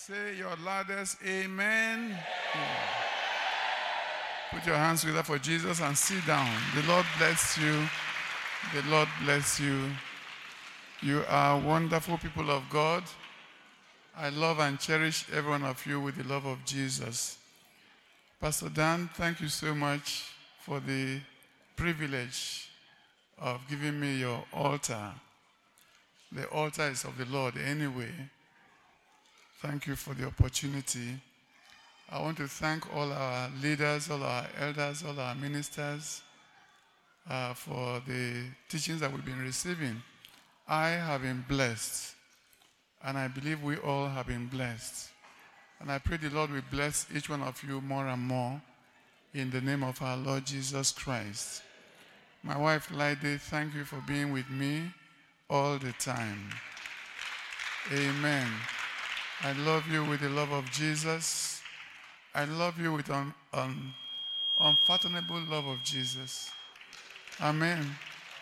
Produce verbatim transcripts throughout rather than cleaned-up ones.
Say your loudest amen. Yeah. Put your hands together for Jesus and sit down. The Lord bless you. The Lord bless you. You are wonderful people of God. I love and cherish every one of you with the love of Jesus. Pastor Dan, thank you so much for the privilege of giving me your altar. The altar is of the Lord anyway. Thank you for the opportunity. I want to thank all our leaders, all our elders, all our ministers uh, for the teachings that we've been receiving. I have been blessed, and I believe we all have been blessed. And I pray the Lord will bless each one of you more and more in the name of our Lord Jesus Christ. My wife, Lyde, thank you for being with me all the time. Amen. I love you with the love of Jesus. I love you with an un, un, unfathomable love of Jesus. Amen.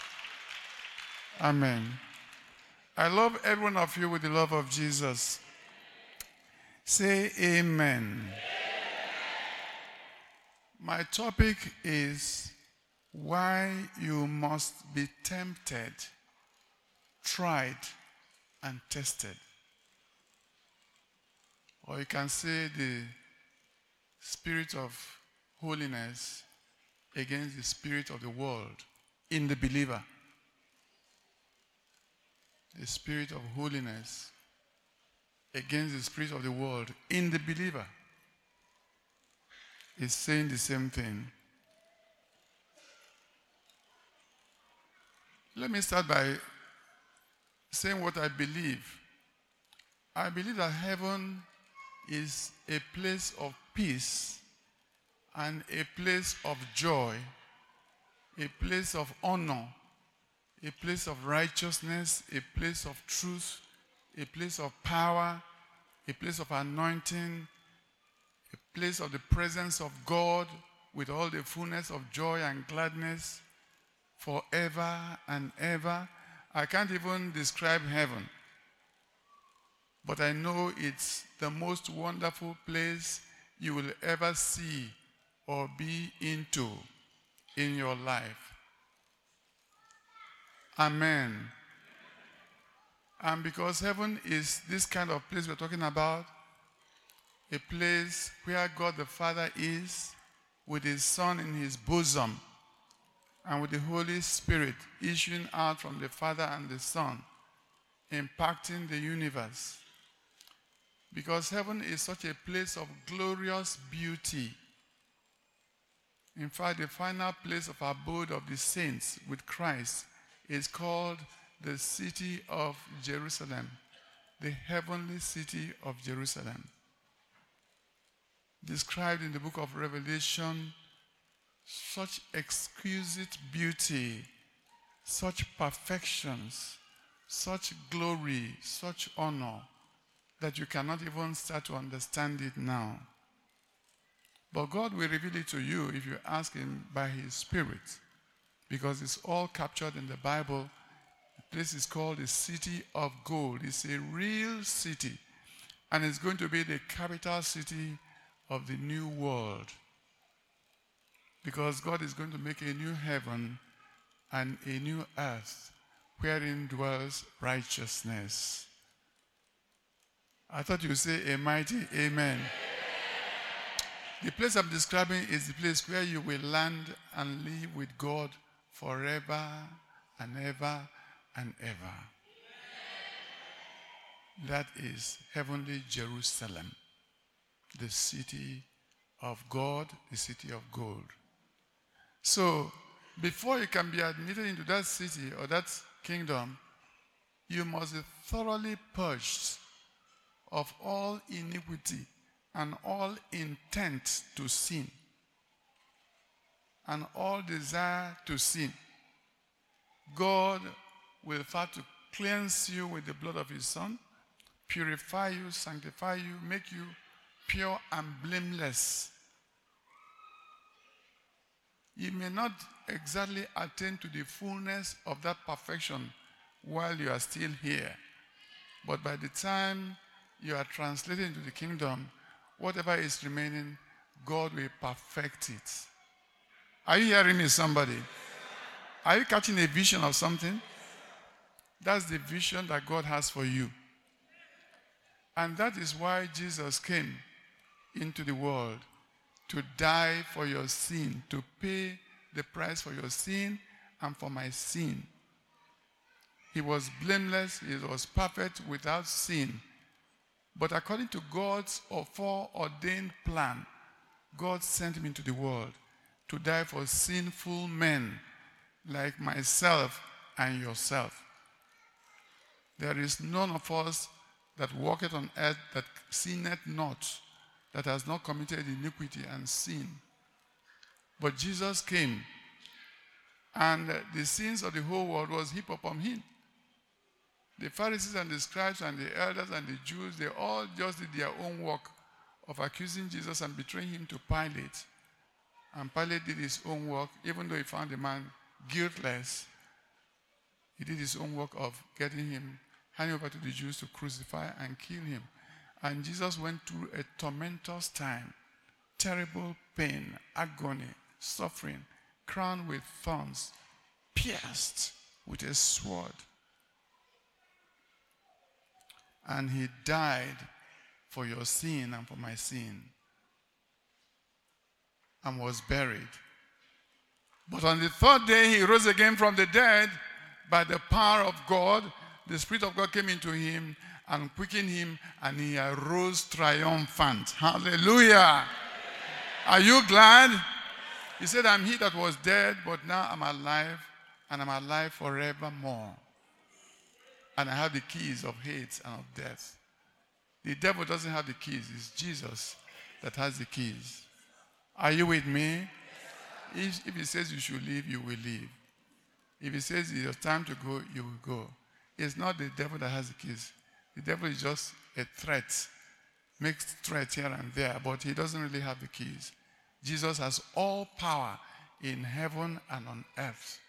Amen. I love every one of you with the love of Jesus. Say amen. Amen. My topic is why you must be tempted, tried, and tested. Or you can say the spirit of holiness against the spirit of the world in the believer. The spirit of holiness against the spirit of the world in the believer is saying the same thing. Let me start by saying what I believe. I believe that heaven is a place of peace and a place of joy, a place of honor, a place of righteousness, a place of truth, a place of power, a place of anointing, a place of the presence of God with all the fullness of joy and gladness forever and ever. I can't even describe heaven, but I know it's the most wonderful place you will ever see or be into in your life. Amen. And because heaven is this kind of place we're talking about, a place where God the Father is, with his Son in his bosom, and with the Holy Spirit issuing out from the Father and the Son, impacting the universe. Because heaven is such a place of glorious beauty. In fact, the final place of abode of the saints with Christ is called the city of Jerusalem, the heavenly city of Jerusalem. Described in the book of Revelation, such exquisite beauty, such perfections, such glory, such honor, that you cannot even start to understand it now. But God will reveal it to you if you ask him by his Spirit, because it's all captured in the Bible. The place is called the City of Gold. It's a real city, and it's going to be the capital city of the new world, because God is going to make a new heaven and a new earth wherein dwells righteousness. I thought you would say a mighty amen. Amen. The place I'm describing is the place where you will land and live with God forever and ever and ever. That is heavenly Jerusalem, the city of God, the city of gold. So, before you can be admitted into that city or that kingdom, you must be thoroughly purged of all iniquity and all intent to sin and all desire to sin. God will start to cleanse you with the blood of his Son, purify you, sanctify you, make you pure and blameless. You may not exactly attain to the fullness of that perfection while you are still here, but by the time you are translated into the kingdom, whatever is remaining, God will perfect it. Are you hearing me, somebody? Are you catching a vision of something? That's the vision that God has for you. And that is why Jesus came into the world, to die for your sin, to pay the price for your sin and for my sin. He was blameless, he was perfect, without sin. But according to God's foreordained plan, God sent him into the world to die for sinful men like myself and yourself. There is none of us that walketh on earth that sinneth not, that has not committed iniquity and sin. But Jesus came, and the sins of the whole world was heaped upon him. The Pharisees and the scribes and the elders and the Jews, they all just did their own work of accusing Jesus and betraying him to Pilate. And Pilate did his own work, even though he found the man guiltless. He did his own work of getting him, handing over to the Jews to crucify and kill him. And Jesus went through a tormentous time, terrible pain, agony, suffering, crowned with thorns, pierced with a sword. And he died for your sin and for my sin, and was buried. But on the third day, he rose again from the dead by the power of God. The Spirit of God came into him and quickened him, and he arose triumphant. Hallelujah. Are you glad? He said, I'm he that was dead, but now I'm alive, and I'm alive forevermore. And I have the keys of hate and of death. The devil doesn't have the keys. It's Jesus that has the keys. Are you with me? If, if he says you should leave, you will leave. If he says it's your time to go, you will go. It's not the devil that has the keys. The devil is just a threat. Makes threats here and there, but he doesn't really have the keys. Jesus has all power in heaven and on earth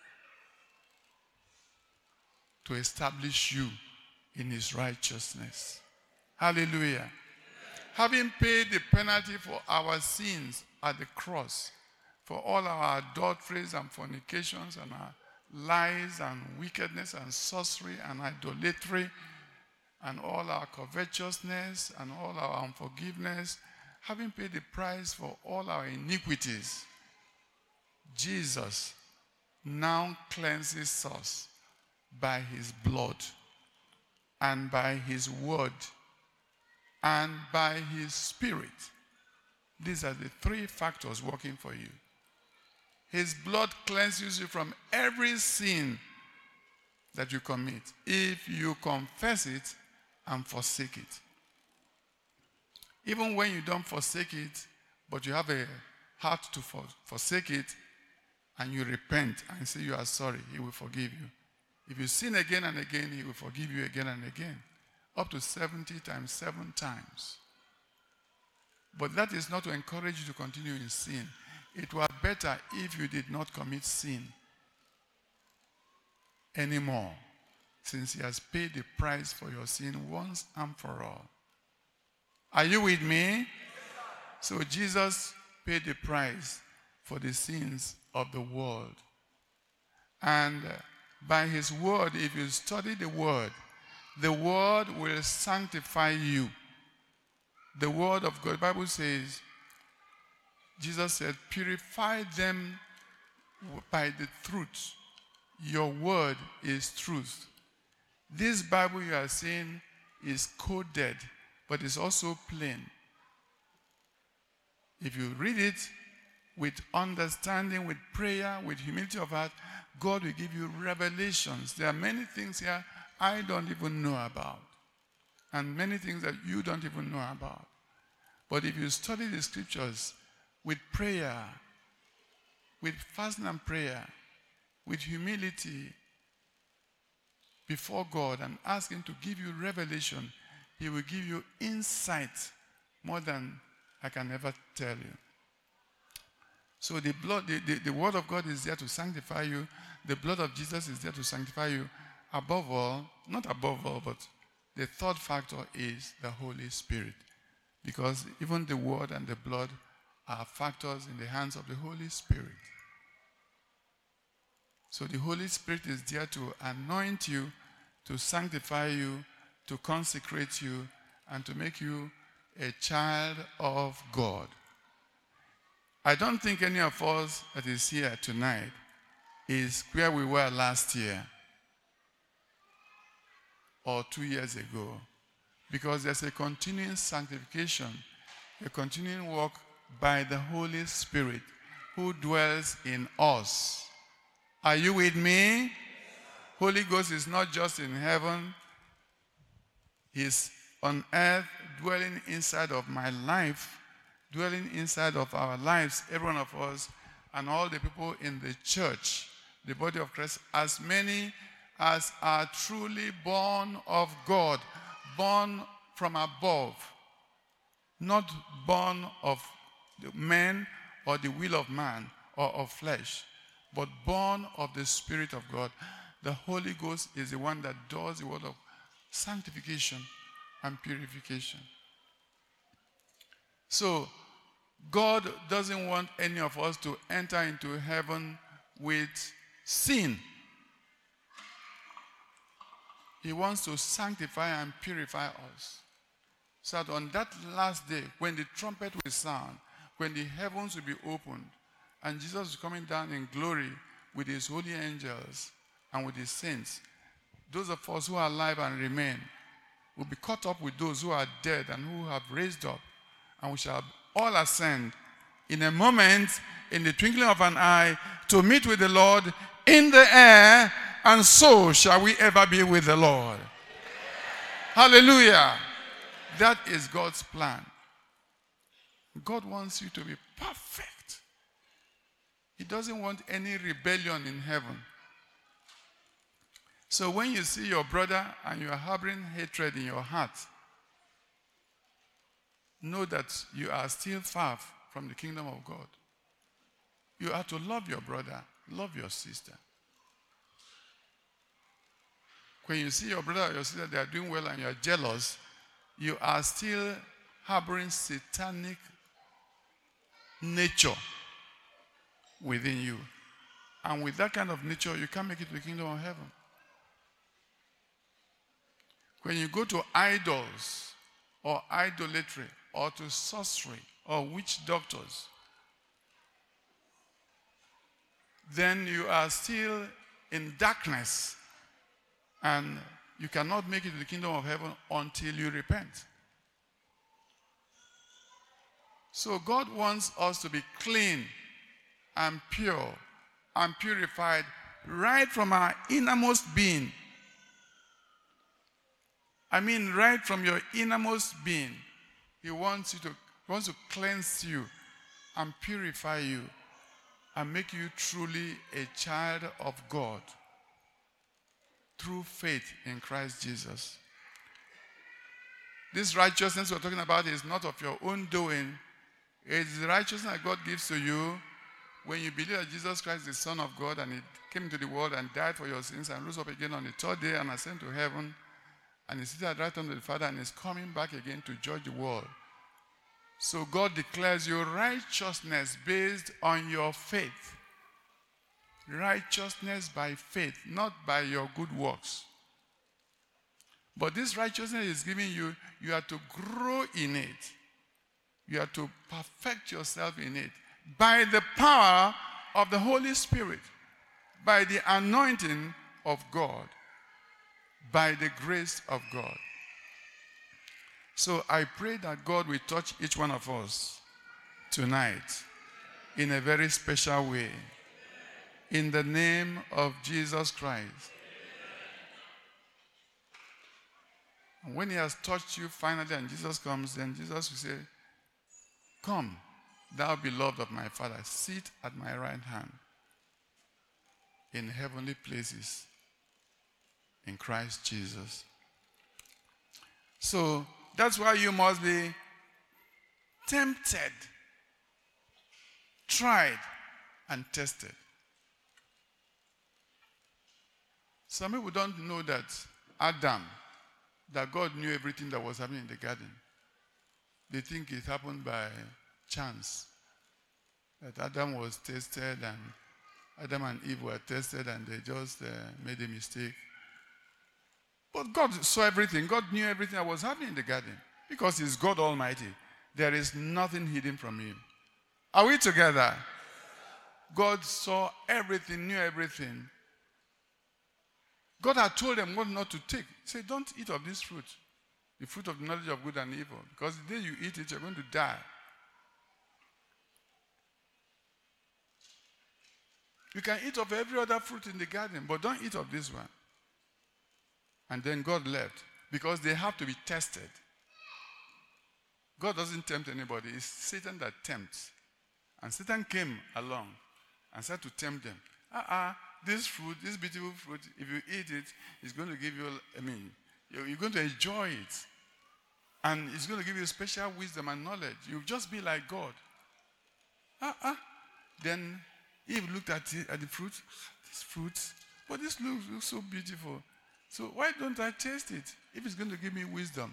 to establish you in his righteousness. Hallelujah. Having paid the penalty for our sins at the cross, for all our adulteries and fornications and our lies and wickedness and sorcery and idolatry and all our covetousness and all our unforgiveness, having paid the price for all our iniquities, Jesus now cleanses us by his blood and by his word and by his spirit. These are the three factors working for you. His blood cleanses you from every sin that you commit if you confess it and forsake it. Even when you don't forsake it, but you have a heart to for, forsake it, and you repent and say you are sorry, he will forgive you. If you sin again and again, he will forgive you again and again. Up to seventy times, seven times. But that is not to encourage you to continue in sin. It were better if you did not commit sin anymore, since he has paid the price for your sin once and for all. Are you with me? So Jesus paid the price for the sins of the world. And by his word, if you study the word, the word will sanctify you. The word of God, the Bible says, Jesus said, purify them by the truth. Your word is truth. This Bible you are seeing is coded, but it's also plain. If you read it with understanding, with prayer, with humility of heart, God will give you revelations. There are many things here I don't even know about, and many things that you don't even know about. But if you study the scriptures with prayer, with fasting and prayer, with humility before God, and ask him to give you revelation, he will give you insight more than I can ever tell you. So the blood, the, the, the word of God is there to sanctify you. The blood of Jesus is there to sanctify you. Above all, not above all, but The third factor is the Holy Spirit. Because even the word and the blood are factors in the hands of the Holy Spirit. So the Holy Spirit is there to anoint you, to sanctify you, to consecrate you, and to make you a child of God. I don't think any of us that is here tonight is where we were last year or two years ago, because there's a continuing sanctification, a continuing work by the Holy Spirit who dwells in us. Are you with me? Holy Ghost is not just in heaven. He's on earth, dwelling inside of my life, dwelling inside of our lives, every one of us, and all the people in the church, the body of Christ, as many as are truly born of God, born from above, not born of men or the will of man or of flesh, but born of the Spirit of God. The Holy Ghost is the one that does the work of sanctification and purification. So, God doesn't want any of us to enter into heaven with sin. He wants to sanctify and purify us. So that on that last day, when the trumpet will sound, when the heavens will be opened, and Jesus is coming down in glory with his holy angels and with his saints, those of us who are alive and remain will be caught up with those who are dead and who have raised up, and we shall all ascend in a moment, in the twinkling of an eye, to meet with the Lord in the air, and so shall we ever be with the Lord. Hallelujah. That is God's plan. God wants you to be perfect. He doesn't want any rebellion in heaven. So when you see your brother and you are harboring hatred in your heart, know that you are still far from the kingdom of God. You are to love your brother, love your sister. When you see your brother or your sister, they are doing well and you are jealous, you are still harboring satanic nature within you. And with that kind of nature, you can't make it to the kingdom of heaven. When you go to idols or idolatry or to sorcery or witch doctors, then you are still in darkness and you cannot make it to the kingdom of heaven until you repent. So God wants us to be clean and pure and purified right from our innermost being. I mean, right from your innermost being. He wants you to, he wants to cleanse you and purify you and make you truly a child of God through faith in Christ Jesus. This righteousness we're talking about is not of your own doing. It's the righteousness that God gives to you when you believe that Jesus Christ is the Son of God and he came into the world and died for your sins and rose up again on the third day and ascended to heaven. And he's seated right under the Father and is coming back again to judge the world. So God declares your righteousness based on your faith. Righteousness by faith, not by your good works. But this righteousness is giving you, you are to grow in it. You are to perfect yourself in it by the power of the Holy Spirit, by the anointing of God, by the grace of God. So I pray that God will touch each one of us tonight in a very special way. In the name of Jesus Christ. And when he has touched you finally and Jesus comes, then Jesus will say, "Come, thou beloved of my Father, sit at my right hand in heavenly places in Christ Jesus." So that's why you must be tempted, tried, and tested. Some people don't know that Adam that God knew everything that was happening in the garden. They think it happened by chance. That Adam was tested and Adam and Eve were tested and they just uh, made a mistake. But God saw everything. God knew everything that was happening in the garden because He's God Almighty. There is nothing hidden from Him. Are we together? God saw everything, knew everything. God had told them what not to take. He said, don't eat of this fruit, the fruit of the knowledge of good and evil, because the day you eat it, you're going to die. You can eat of every other fruit in the garden, but don't eat of this one. And then God left, because they have to be tested. God doesn't tempt anybody. It's Satan that tempts. And Satan came along and started to tempt them. Uh-uh, this fruit, this beautiful fruit, if you eat it, it's going to give you, I mean, you're, you're going to enjoy it. And it's going to give you special wisdom and knowledge. You'll just be like God. Uh-uh. Then Eve looked at, it, at the fruit. This fruit, but this looks, looks so beautiful. So why don't I taste it if it's going to give me wisdom?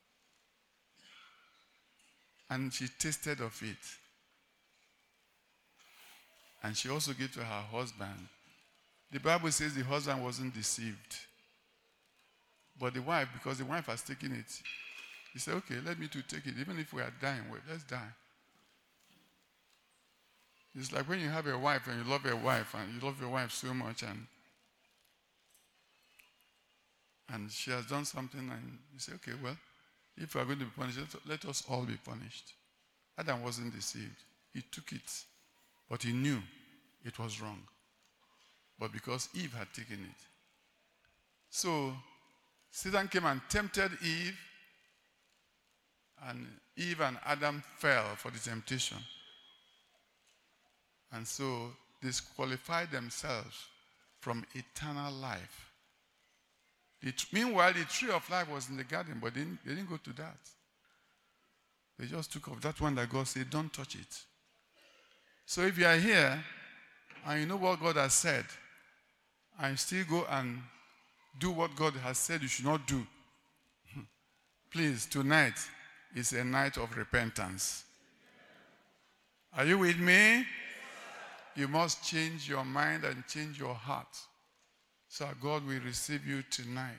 And she tasted of it. And she also gave to her husband. The Bible says the husband wasn't deceived. But the wife, because the wife has taken it, he said, okay, let me to take it. Even if we are dying, wait, let's die. It's like when you have a wife and you love your wife and you love your wife so much and and she has done something and you say, okay, well, if we are going to be punished, let us all be punished. Adam wasn't deceived. He took it, but he knew it was wrong. But because Eve had taken it. So Satan came and tempted Eve, and Eve and Adam fell for the temptation. And so disqualified themselves from eternal life. The, meanwhile, the tree of life was in the garden, but they didn't, they didn't go to that. They just took off that one that God said, don't touch it. So if you are here, and you know what God has said, and still go and do what God has said you should not do, please, tonight is a night of repentance. Are you with me? You must change your mind and change your heart, so God will receive you tonight.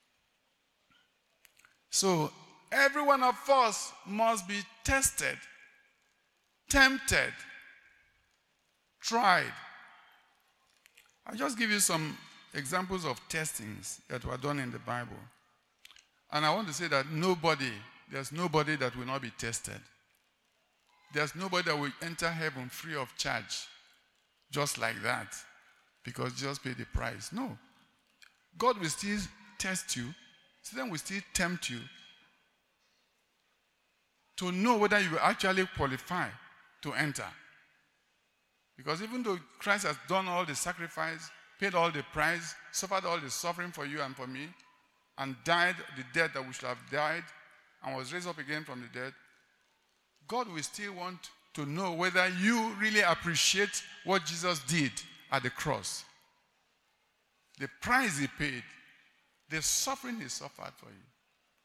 So every one of us must be tested, tempted, tried. I'll just give you some examples of testings that were done in the Bible. And I want to say that nobody, there's nobody that will not be tested. There's nobody that will enter heaven free of charge, just like that, because just pay the price. No. God will still test you. Satan will still tempt you to know whether you will actually qualify to enter. Because even though Christ has done all the sacrifice, paid all the price, suffered all the suffering for you and for me, and died the death that we should have died, and was raised up again from the dead, God will still want to know whether you really appreciate what Jesus did at the cross. The price He paid, the suffering He suffered for you.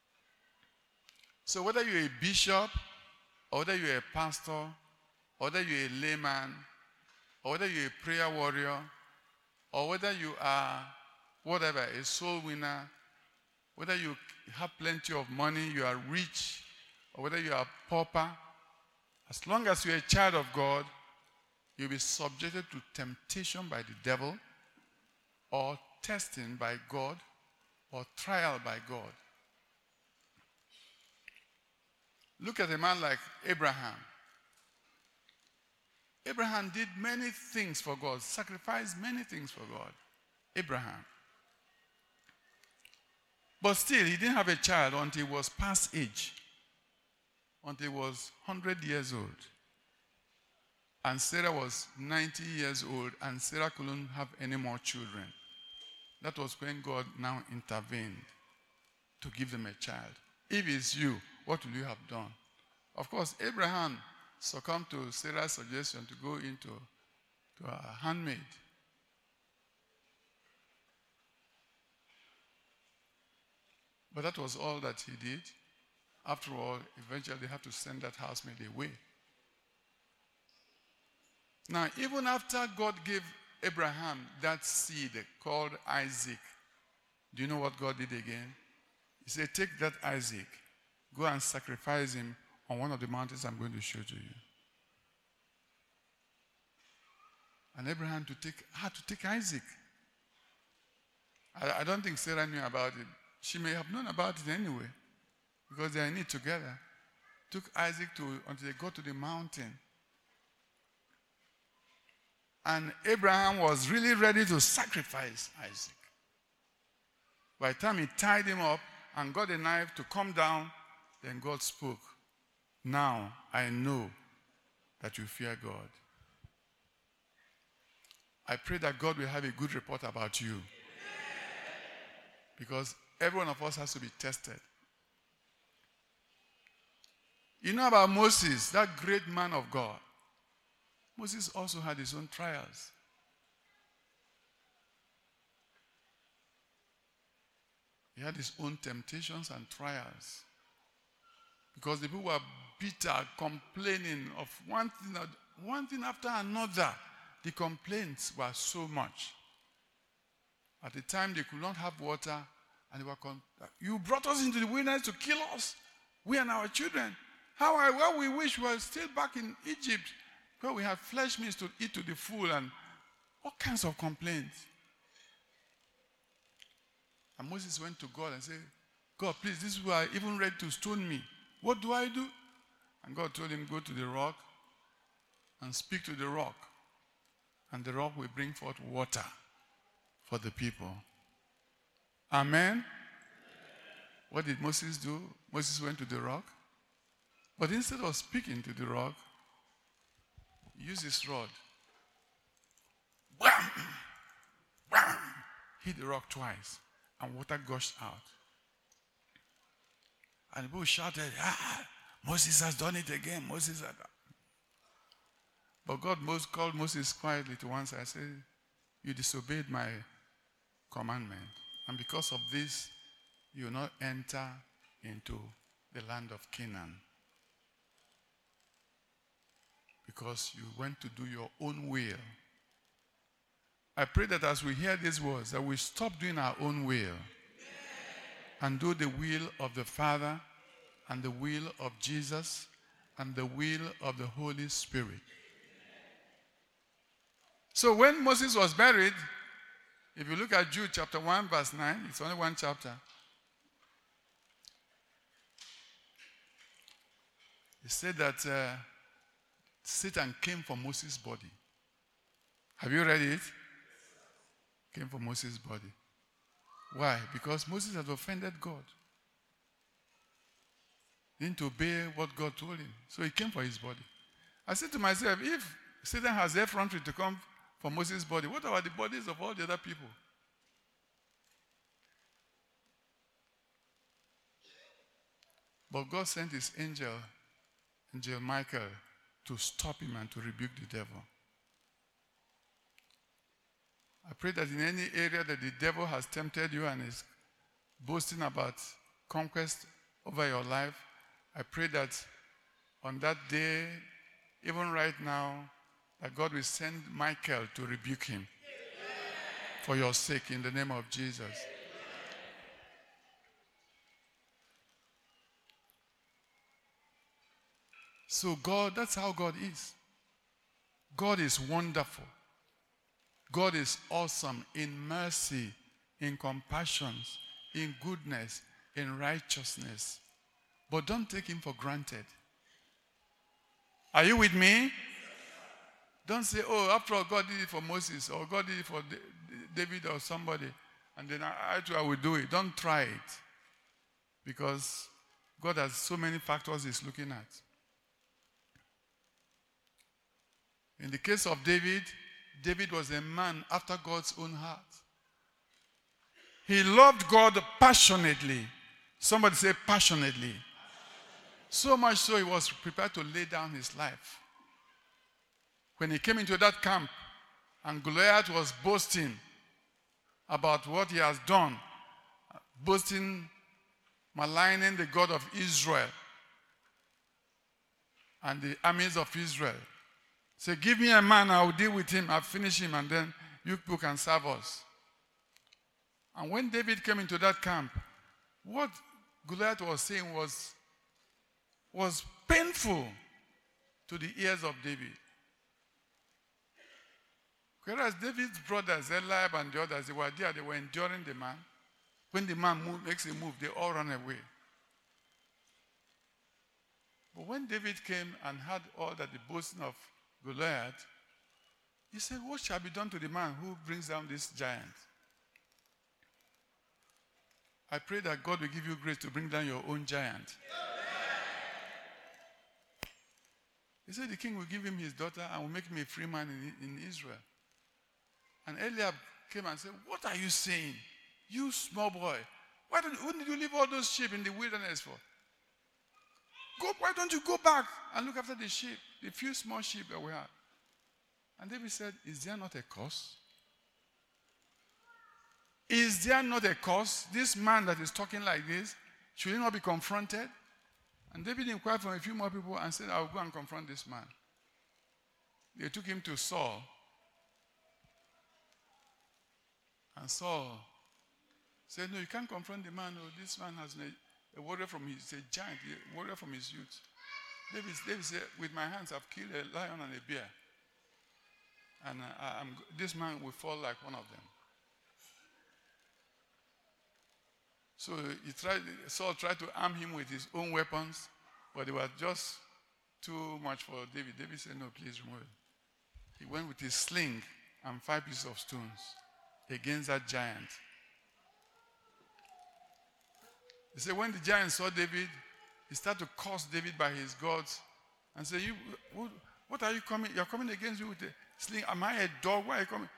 So whether you're a bishop, or whether you're a pastor, or whether you're a layman, or whether you're a prayer warrior, or whether you are whatever, a soul winner, whether you have plenty of money, you are rich, or whether you are pauper, as long as you're a child of God, you'll be subjected to temptation by the devil, or testing by God, or trial by God. Look at a man like Abraham. Abraham did many things for God, sacrificed many things for God. Abraham. But still, he didn't have a child until he was past age. Until he was one hundred years old. And Sarah was ninety years old, and Sarah couldn't have any more children. That was when God now intervened to give them a child. If it's you, what will you have done? Of course, Abraham succumbed to Sarah's suggestion to go into to a handmaid. But that was all that he did. After all, eventually they had to send that housemaid away. Now, even after God gave Abraham that seed called Isaac, do you know what God did again? He said, take that Isaac, go and sacrifice him on one of the mountains I'm going to show to you. And Abraham to take, had to take Isaac. I, I don't think Sarah knew about it. She may have known about it anyway, because they are in it together. Took Isaac to until they got to the mountain. And Abraham was really ready to sacrifice Isaac. By the time he tied him up and got a knife to come down, then God spoke. Now I know that you fear God. I pray that God will have a good report about you. Because every one of us has to be tested. You know about Moses, that great man of God. Moses also had his own trials. He had his own temptations and trials. Because the people were bitter, complaining of one thing, one thing after another. The complaints were so much. At the time, they could not have water, and they were con- you brought us into the wilderness to kill us, we and our children. How I well we wish we were still back in Egypt, where we have flesh meats to eat to the full, and all kinds of complaints. And Moses went to God and said, God, please, these people are even ready to stone me. What do I do? And God told him, go to the rock and speak to the rock. And the rock will bring forth water for the people. Amen? What did Moses do? Moses went to the rock. But instead of speaking to the rock, he used his rod. Wham! Wham! Hit the rock twice. And water gushed out. And the people shouted, ah, Moses has done it again. Moses has done it. But God most called Moses quietly to one side and said, you disobeyed my commandment. And because of this, you will not enter into the land of Canaan. Because you went to do your own will. I pray that as we hear these words, that we stop doing our own will and do the will of the Father and the will of Jesus and the will of the Holy Spirit. So when Moses was buried, if you look at Jude chapter one, verse nine, it's only one chapter. It said that uh, Satan came for Moses' body. Have you read it? Came for Moses' body. Why? Because Moses had offended God. Didn't obey what God told him. So he came for his body. I said to myself, if Satan has effrontery to come for Moses' body, what about the bodies of all the other people? But God sent his angel, Angel Michael, to stop him and to rebuke the devil. I pray that in any area that the devil has tempted you and is boasting about conquest over your life, I pray that on that day, even right now, that God will send Michael to rebuke him. Amen. For your sake, in the name of Jesus. Amen. So God, that's how God is. God is wonderful. God is awesome in mercy, in compassion, in goodness, in righteousness. But don't take him for granted. Are you with me? Don't say, oh, after all, God did it for Moses, or God did it for David or somebody, and then I, I too, I will do it. Don't try it. Because God has so many factors he's looking at. In the case of David, David was a man after God's own heart. He loved God passionately. Somebody say passionately. So much so he was prepared to lay down his life. When he came into that camp and Goliath was boasting about what he has done, boasting maligning the God of Israel and the armies of Israel. Say, give me a man, I will deal with him, I'll finish him, and then you people can serve us. And when David came into that camp, what Goliath was saying was, was painful to the ears of David. Whereas David's brothers, Eliab and the others, they were there, they were enduring the man. When the man move, makes a move, they all run away. But when David came and heard all that the boasting of Goliath, he said, what shall be done to the man who brings down this giant? I pray that God will give you grace to bring down your own giant. He said the king will give him his daughter and will make him a free man in, in Israel. And Eliab came and said, what are you saying? You small boy. Why don't, why did you leave all those sheep in the wilderness for? Go, why don't you go back and look after the sheep, the few small sheep that we have? And David said, is there not a cause? Is there not a cause? This man that is talking like this, should he not be confronted? And David inquired from a few more people and said, I will go and confront this man. They took him to Saul. And Saul said, no, you can't confront the man. Oh, this man has a, a warrior from his, a giant, a warrior from his youth. David, David said, with my hands I've killed a lion and a bear. And uh, I'm, this man will fall like one of them. So he tried, Saul tried to arm him with his own weapons, but they were just too much for David. David said, no, please remove it. He went with his sling and five pieces of stones against that giant. He said, when the giant saw David, he started to curse David by his gods and said, you, what are you coming? You're coming against me with a sling. Am I a dog? Why are you coming?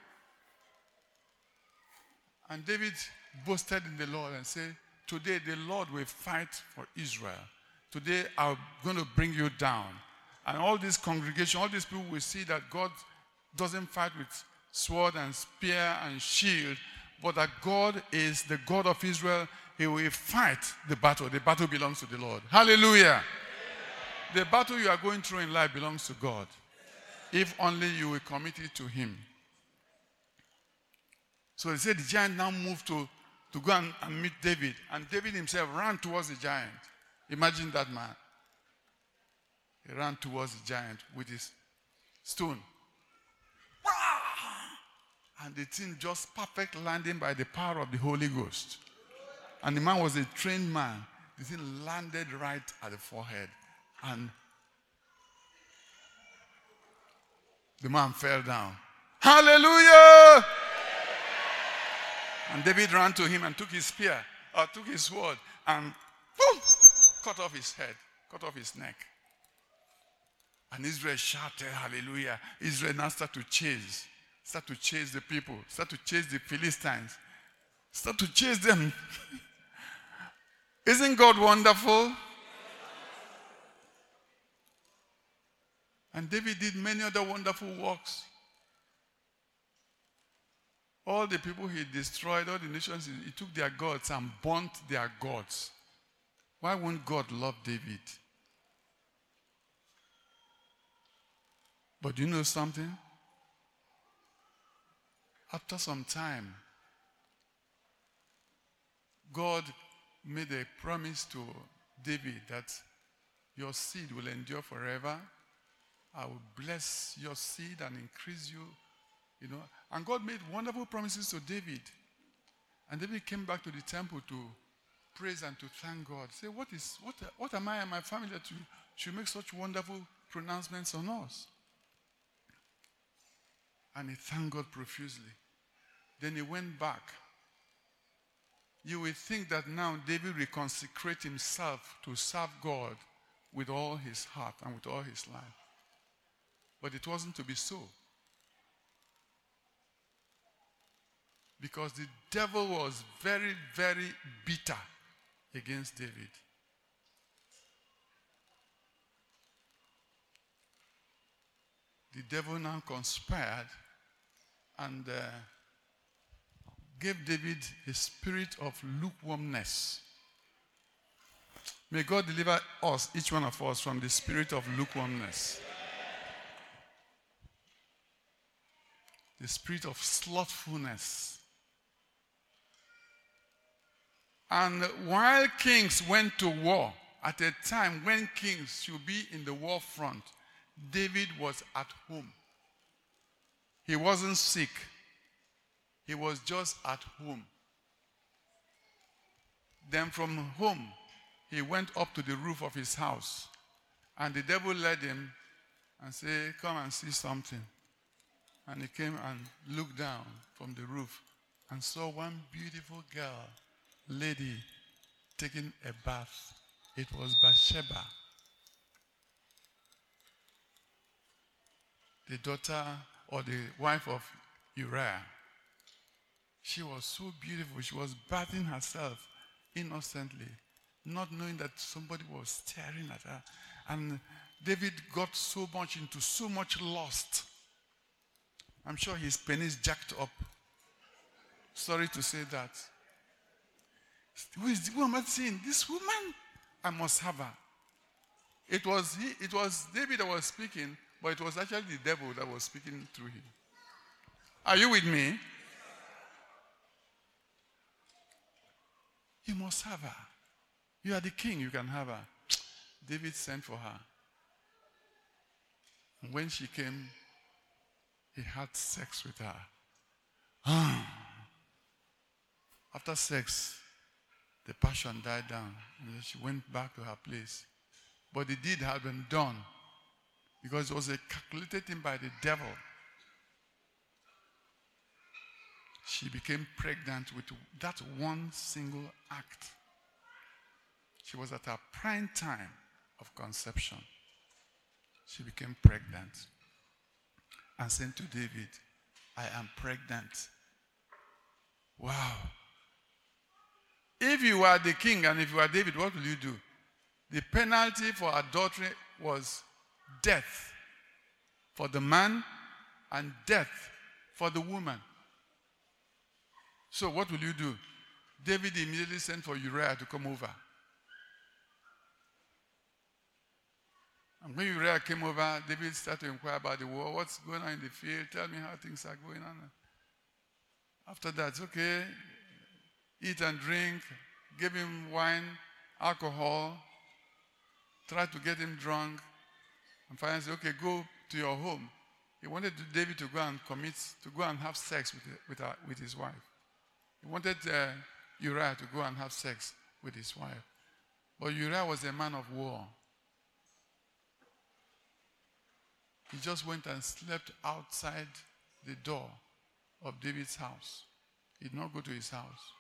And David boasted in the Lord and said, today the Lord will fight for Israel. Today I'm going to bring you down. And all this congregation, all these people will see that God doesn't fight with sword and spear and shield, but that God is the God of Israel. He will fight the battle. The battle belongs to the Lord. Hallelujah. The battle you are going through in life belongs to God. If only you will commit it to him. So they said the giant now moved to, to go and, and meet David. And David himself ran towards the giant. Imagine that man. He ran towards the giant with his stone. And the thing just perfect landing by the power of the Holy Ghost. And the man was a trained man. The thing landed right at the forehead. And the man fell down. Hallelujah! And David ran to him and took his spear, or took his sword, and boom, cut off his head, cut off his neck. And Israel shouted, hallelujah. Israel now started to chase, start to chase the people, start to chase the Philistines, start to chase them. Isn't God wonderful? And David did many other wonderful works. All the people he destroyed, all the nations, he took their gods and burnt their gods. Why won't God love David? But do you know something? After some time, God made a promise to David that your seed will endure forever. I will bless your seed and increase you. You know, and God made wonderful promises to David. And David came back to the temple to praise and to thank God. Say, what is what what am I and my family that you should make such wonderful pronouncements on us? And he thanked God profusely. Then he went back. You will think that now David will consecrate himself to serve God with all his heart and with all his life. But it wasn't to be so. Because the devil was very, very bitter against David. The devil now conspired and uh, gave David a spirit of lukewarmness. May God deliver us, each one of us, from the spirit of lukewarmness. The spirit of slothfulness. And while kings went to war, at a time when kings should be in the war front, David was at home. He wasn't sick. He was just at home. Then from home, he went up to the roof of his house. And the devil led him and said, come and see something. And he came and looked down from the roof and saw one beautiful girl, lady, taking a bath. It was Bathsheba, the daughter or the wife of Uriah. She was so beautiful. She was bathing herself innocently, not knowing that somebody was staring at her. And David got so much into so much lust. I'm sure his penis jacked up. Sorry to say that. Who is the woman saying? This woman, I must have her. It was he, it was David that was speaking, but it was actually the devil that was speaking through him. Are you with me? You must have her. You are the king, you can have her. David sent for her. And when she came, he had sex with her. After sex, the passion died down, and then she went back to her place. But the deed had been done because it was a calculated thing by the devil. She became pregnant with that one single act. She was at her prime time of conception. She became pregnant and said to David, I am pregnant. Wow. If you were the king and if you were David, what will you do? The penalty for adultery was death for the man and death for the woman. So what will you do? David immediately sent for Uriah to come over. And when Uriah came over, David started to inquire about the war. What's going on in the field? Tell me how things are going on. After that, it's okay. Eat and drink. Give him wine, alcohol. Try to get him drunk. And finally said, okay, go to your home. He wanted David to go and commit, to go and have sex with, with, her, with his wife. He wanted uh, Uriah to go and have sex with his wife. But Uriah was a man of war. He just went and slept outside the door of David's house. He did not go to his house.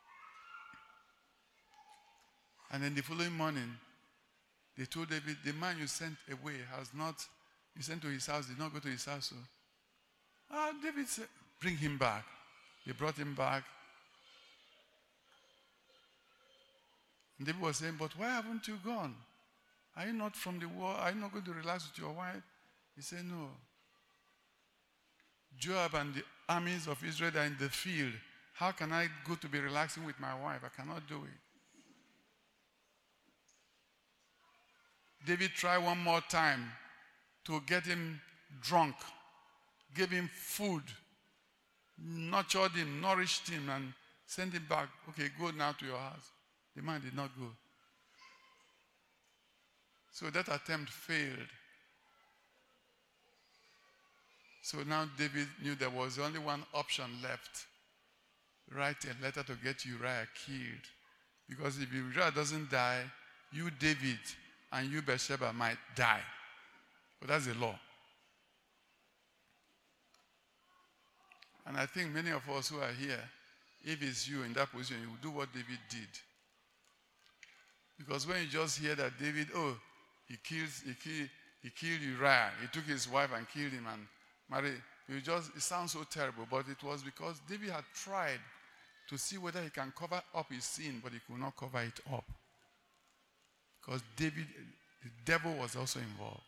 And then the following morning, they told David, the man you sent away has not, you sent to his house, did not go to his house. So, ah, David said, bring him back. They brought him back. And David was saying, but why haven't you gone? Are you not from the war? Are you not going to relax with your wife? He said, no. Joab and the armies of Israel are in the field. How can I go to be relaxing with my wife? I cannot do it. David tried one more time to get him drunk, gave him food, nurtured him, nourished him, and sent him back. Okay, go now to your house. The man did not go. So that attempt failed. So now David knew there was only one option left. Write a letter to get Uriah killed. Because if Uriah doesn't die, you, David, and you, Bathsheba, might die. But that's the law. And I think many of us who are here, if it's you in that position, you will do what David did. Because when you just hear that David, oh, he kills, he killed, he killed Uriah, he took his wife and killed him and married, you just, it sounds so terrible, but it was because David had tried to see whether he can cover up his sin, but he could not cover it up. Because David, the devil was also involved.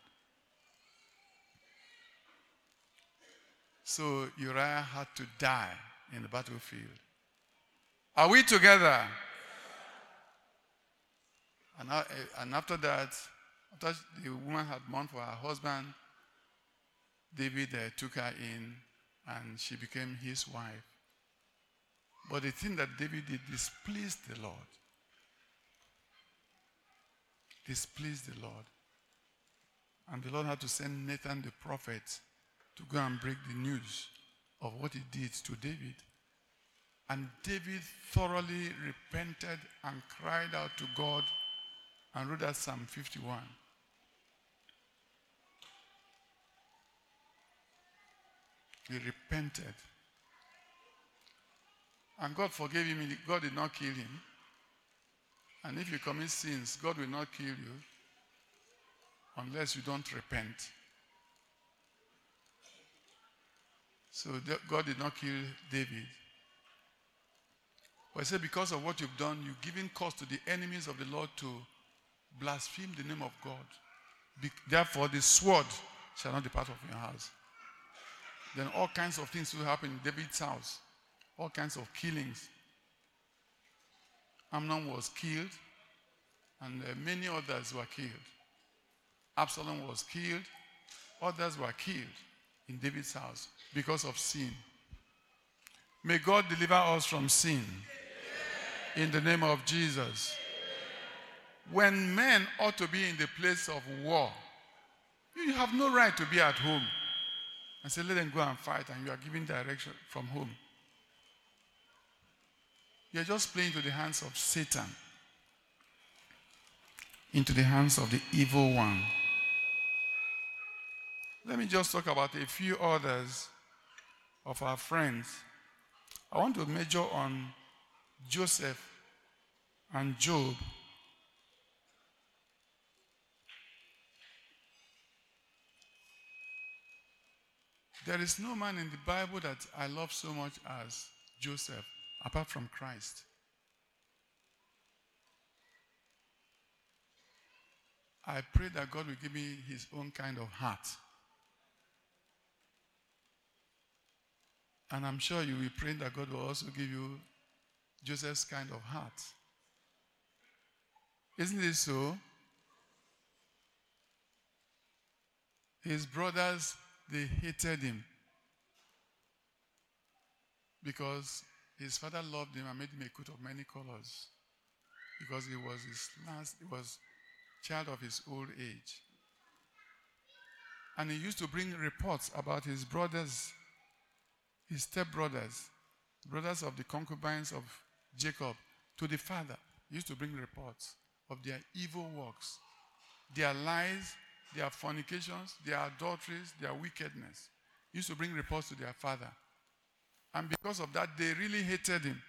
So Uriah had to die in the battlefield. Are we together? And, I, and after that, after the woman had mourned for her husband, David uh, took her in and she became his wife. But the thing that David did displeased the Lord. Displeased the Lord. And the Lord had to send Nathan the prophet to go and break the news of what he did to David. And David thoroughly repented and cried out to God and wrote that Psalm fifty-one. He repented. And God forgave him. God did not kill him. And if you commit sins, God will not kill you unless you don't repent. So God did not kill David. But he said, because of what you've done, you've given cause to the enemies of the Lord to blaspheme the name of God. Be- Therefore, the sword shall not depart from your house. Then all kinds of things will happen in David's house. All kinds of killings. Amnon was killed, and uh, many others were killed. Absalom was killed. Others were killed in David's house because of sin. May God deliver us from sin. In the name of Jesus. When men ought to be in the place of war, you have no right to be at home and say, let them go and fight, and you are giving direction from home. You are just playing into the hands of Satan, into the hands of the evil one. Let me just talk about a few others of our friends. I want to major on Joseph and Job. There is no man in the Bible that I love so much as Joseph, apart from Christ. I pray that God will give me his own kind of heart. And I'm sure you will pray that God will also give you Joseph's kind of heart. Isn't it so? His brothers, they hated him because his father loved him and made him a coat of many colors because he was his last, he was child of his old age. And he used to bring reports about his brothers, his stepbrothers, brothers of the concubines of Jacob, to the father. He used to bring reports of their evil works, their lies, their fornications, their adulteries, their wickedness. He used to bring reports to their father. And because of that, they really hated him.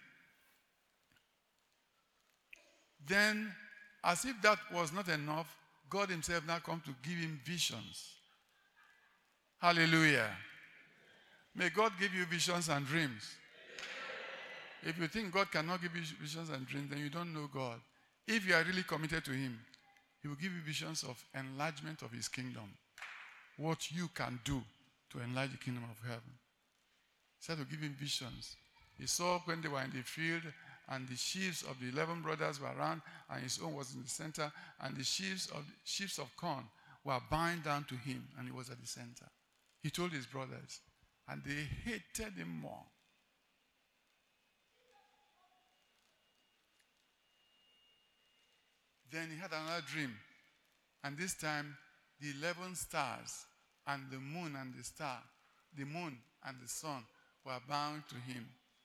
Then, as if that was not enough, God himself now comes to give him visions. Hallelujah. May God give you visions and dreams. If you think God cannot give you visions and dreams, then you don't know God. If you are really committed to him, he will give you visions of enlargement of his kingdom. What you can do to enlarge the kingdom of heaven. He said to give him visions. He saw when they were in the field and the sheaves of the eleven brothers were around and his own was in the center, and the sheaves of, sheaves of corn were bound down to him, and he was at the center. He told his brothers, and they hated him more. Then he had another dream, and this time the eleven stars and the moon and the star, the moon and the sun were bound to him.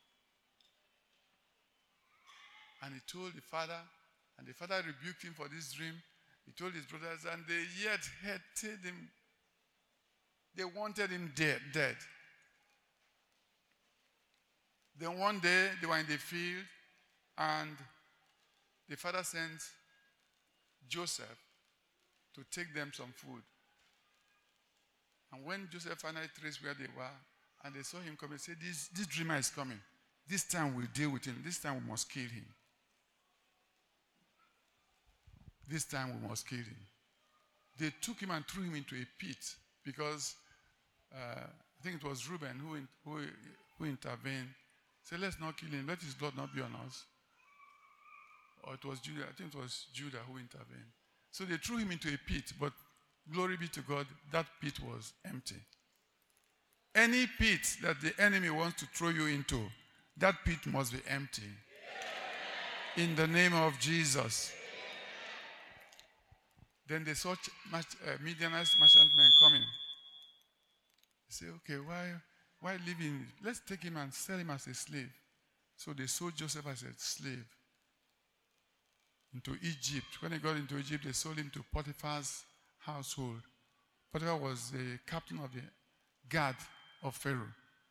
And he told the father, and the father rebuked him for this dream. He told his brothers, and they yet hated him. They wanted him dead. dead. Then one day they were in the field, and the father sent Joseph to take them some food. And when Joseph finally traced where they were, and they saw him coming, they said, this, this dreamer is coming. This time we'll deal with him. This time we must kill him. This time we must kill him. They took him and threw him into a pit because uh, I think it was Reuben who, in, who, who intervened. Said, let's not kill him. Let his blood not be on us. or it was Judah, I think it was Judah who intervened. So they threw him into a pit, but glory be to God, that pit was empty. Any pit that the enemy wants to throw you into, that pit must be empty. In the name of Jesus. Then they saw uh, Midianite merchantmen coming. They say, okay, why, why leave him? Let's take him and sell him as a slave. So they sold Joseph as a slave into Egypt. When he got into Egypt, they sold him to Potiphar's household. Potiphar was the captain of the guard of Pharaoh.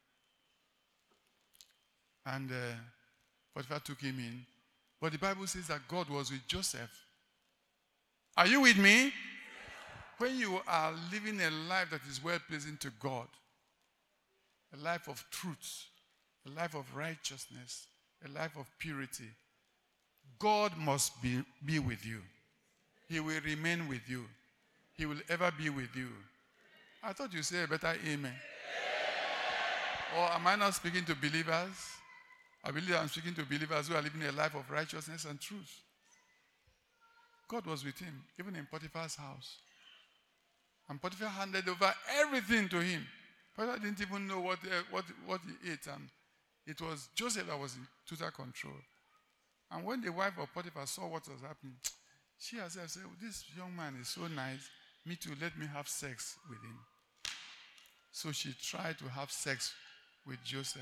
And uh, Potiphar took him in. But the Bible says that God was with Joseph. Are you with me? When you are living a life that is well-pleasing to God, a life of truth, a life of righteousness, a life of purity, God must be, be with you. He will remain with you. He will ever be with you. I thought you said a better amen. Or am I not speaking to believers? I believe I'm speaking to believers who are living a life of righteousness and truth. God was with him, even in Potiphar's house. And Potiphar handed over everything to him. Potiphar didn't even know what, uh, what, what he ate. And it was Joseph that was in total control. And when the wife of Potiphar saw what was happening, she herself said, this young man is so nice. Me too, let me have sex with him. So she tried to have sex with Joseph.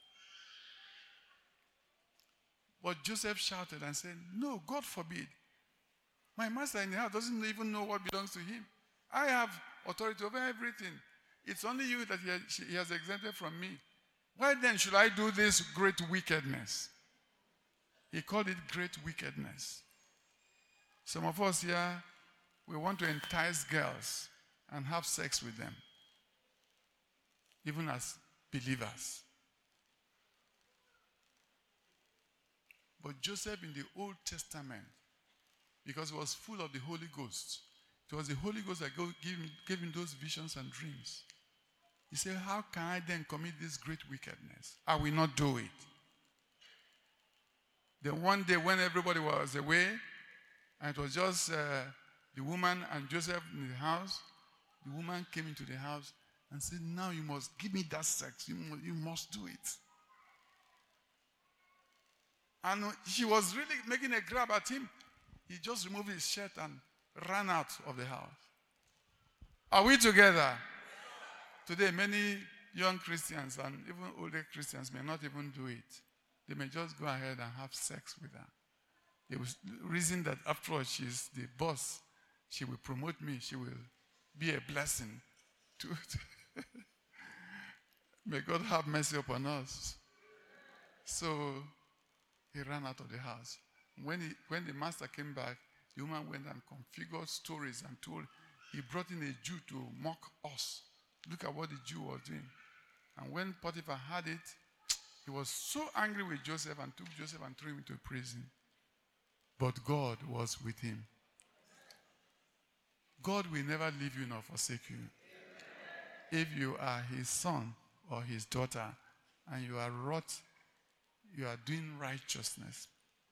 But Joseph shouted and said, no, God forbid. My master in the house doesn't even know what belongs to him. I have authority over everything. It's only you that he has, he has exempted from me. Why then should I do this great wickedness? He called it great wickedness. Some of us here, we want to entice girls and have sex with them, even as believers. But Joseph in the Old Testament, because he was full of the Holy Ghost, it was the Holy Ghost that gave him, gave him those visions and dreams. He said, how can I then commit this great wickedness? I will not do it. Then one day when everybody was away, and it was just uh, the woman and Joseph in the house, the woman came into the house and said, now you must give me that sex. You, you must do it. And she was really making a grab at him. He just removed his shirt and ran out of the house. Are we together? Today, many young Christians and even older Christians may not even do it. They may just go ahead and have sex with her. They will reason that after all, she's the boss. She will promote me. She will be a blessing. To May God have mercy upon us. So he ran out of the house. When, he, when the master came back, the woman went and configured stories and told, he brought in a Jew to mock us. Look at what the Jew was doing. And when Potiphar had it, he was so angry with Joseph and took Joseph and threw him into prison. But God was with him. God will never leave you nor forsake you. If you are his son or his daughter and you are wrought, you are doing righteousness.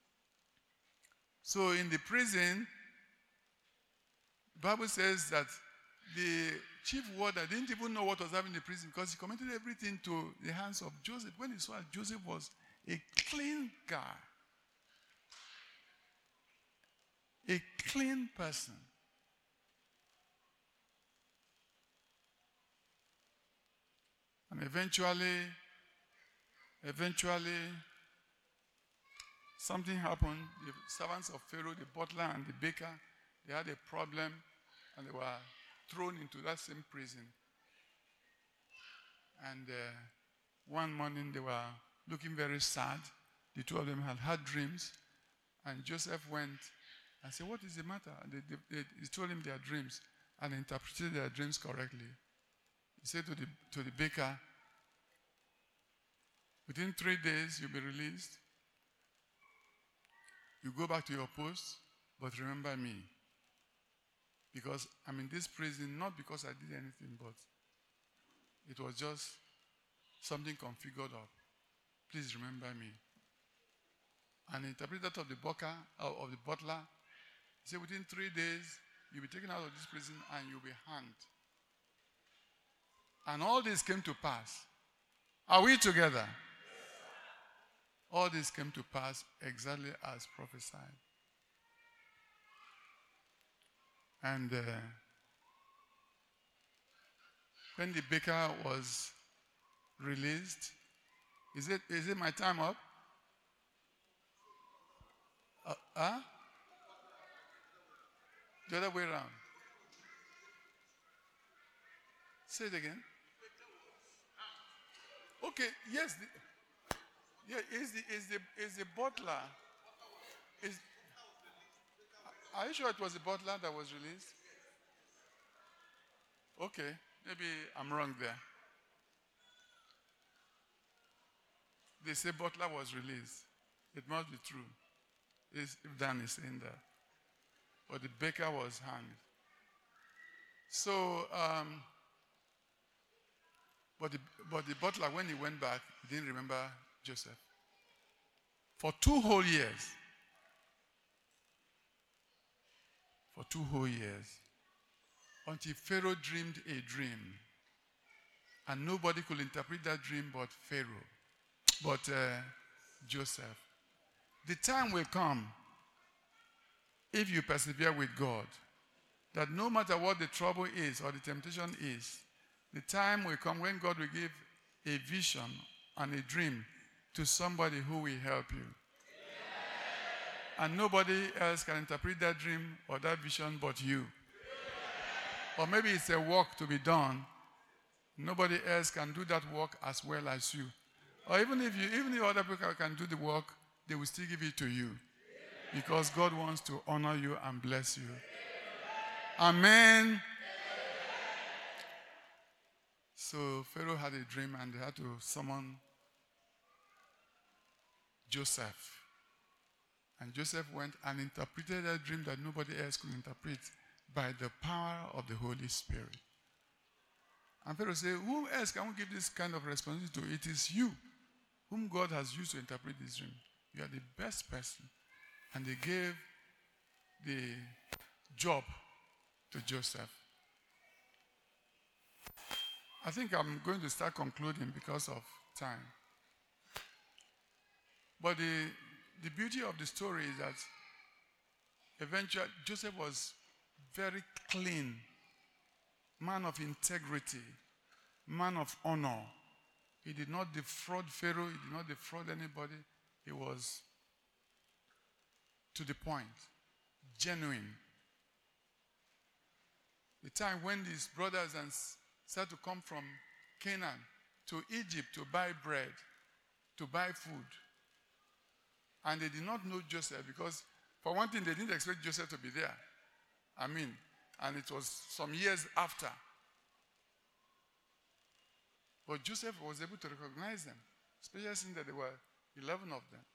So in the prison, the Bible says that the chief warder didn't even know what was happening in the prison because he committed everything to the hands of Joseph. When he saw that Joseph was a clean guy, a clean person. And eventually, eventually, something happened. The servants of Pharaoh, the butler and the baker, they had a problem and they were thrown into that same prison. And uh, one morning they were looking very sad. The two of them had had dreams. And Joseph went and said, what is the matter? And they, they, they, he told him their dreams and interpreted their dreams correctly. He said to the, to the baker, within three days you'll be released. You go back to your post, but remember me. Because I'm in this prison, not because I did anything, but it was just something configured up. Please remember me. an interpreter of the butler, of the butler, he said, within three days, you'll be taken out of this prison and you'll be hanged. And all this came to pass. Are we together? All this came to pass exactly as prophesied. And uh, when the baker was released, is it is it my time up? Uh, huh? The other way around. Say it again. Okay, yes. The, yeah, is the is the is the butler. Is Are you sure it was the butler that was released? Okay, maybe I'm wrong there. They say butler was released. It must be true. If Dan is saying that. But the baker was hanged. So, um, but the, but the butler, when he went back, he didn't remember Joseph. For two whole years. For two whole years. Until Pharaoh dreamed a dream. And nobody could interpret that dream but Pharaoh. But uh, Joseph. The time will come, if you persevere with God, that no matter what the trouble is or the temptation is, the time will come when God will give a vision and a dream to somebody who will help you. Yeah. And nobody else can interpret that dream or that vision but you. Yeah. Or maybe it's a work to be done. Nobody else can do that work as well as you. Or even if you, even if other people can do the work, they will still give it to you. Because God wants to honor you and bless you. Amen. So Pharaoh had a dream and they had to summon Joseph. And Joseph went and interpreted that dream that nobody else could interpret by the power of the Holy Spirit. And Pharaoh said, who else can we give this kind of responsibility to? It is you whom God has used to interpret this dream. You are the best person. And they gave the job to Joseph. I think I'm going to start concluding because of time. But the, the beauty of the story is that eventually Joseph was very clean, man of integrity, man of honor. He did not defraud Pharaoh, he did not defraud anybody. He was to the point, genuine. The time when his brothers and started to come from Canaan to Egypt to buy bread, to buy food. And they did not know Joseph because, for one thing, they didn't expect Joseph to be there. I mean, and it was some years after. But Joseph was able to recognize them, especially since that there were eleven of them.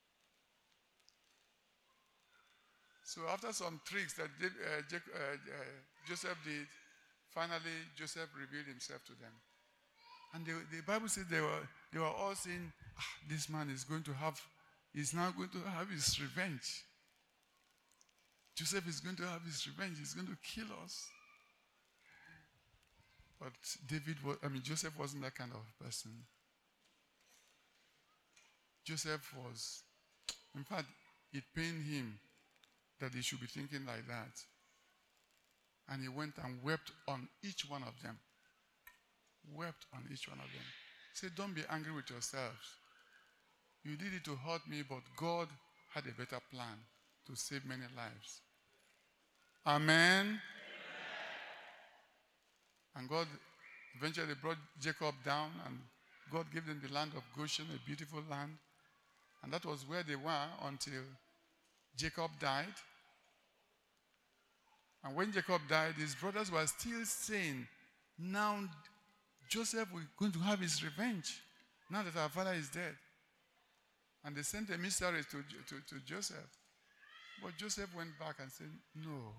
So after some tricks that uh, uh, uh, Joseph did, finally Joseph revealed himself to them. And they, the Bible says they were, they were all saying, ah, this man is going to have, he's now going to have his revenge. Joseph is going to have his revenge. He's going to kill us. But David, was, I mean, Joseph wasn't that kind of person. Joseph was, in fact, it pained him that he should be thinking like that. And he went and wept on each one of them. Wept on each one of them. He said, don't be angry with yourselves. You did it to hurt me, but God had a better plan to save many lives. Amen. Amen. And God eventually brought Jacob down, and God gave them the land of Goshen, a beautiful land. And that was where they were until Jacob died. And when Jacob died, his brothers were still saying, now Joseph is going to have his revenge, now that our father is dead. And they sent emissaries to, to, to Joseph. But Joseph went back and said, no.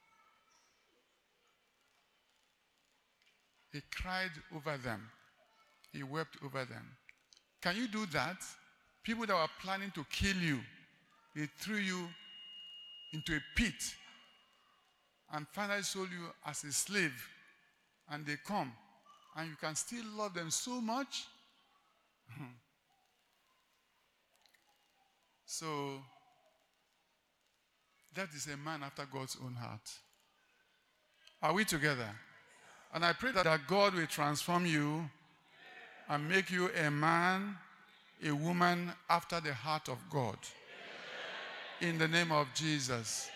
He cried over them. He wept over them. Can you do that? People that were planning to kill you, they threw you into a pit and finally sold you as a slave, and they come, and you can still love them so much. So, that is a man after God's own heart. Are we together? And I pray that God will transform you and make you a man, a woman after the heart of God. In the name of Jesus.